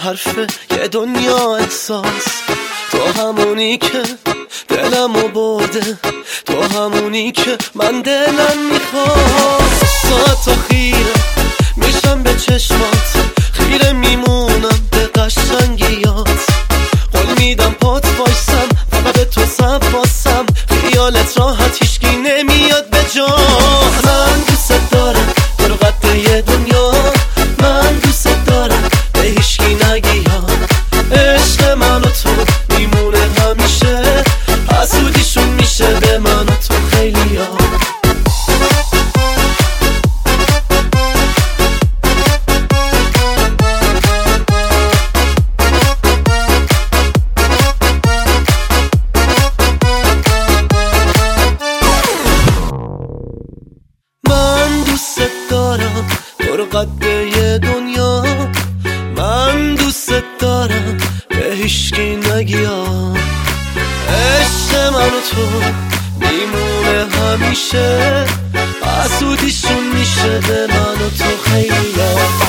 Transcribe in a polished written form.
حرفه یه دنیا احساس. تو همونی که دلمو برده، تو همونی که من دلم میخواد. ساعتا خیره میشم به چشمات، خیره میمونم به قشنگیات. قول میدم پات وایسم فقط به تو سباسم، خیالت راحت هیچکی نمیاد به جا. من دوست دارم تو رو قد یه دنیا، من دوست دارم به هیچکی نگی یا. عشق من و تو میمونه همیشه، حسودیشون میشه به من و تو خیلی ها. من دوست دارم تو رو قد یه دنیا، من دوست دارم به هیچکی نگیم. عشق من و تو میمونه همیشه، حسودیشون میشه به من و تو خیلی ها.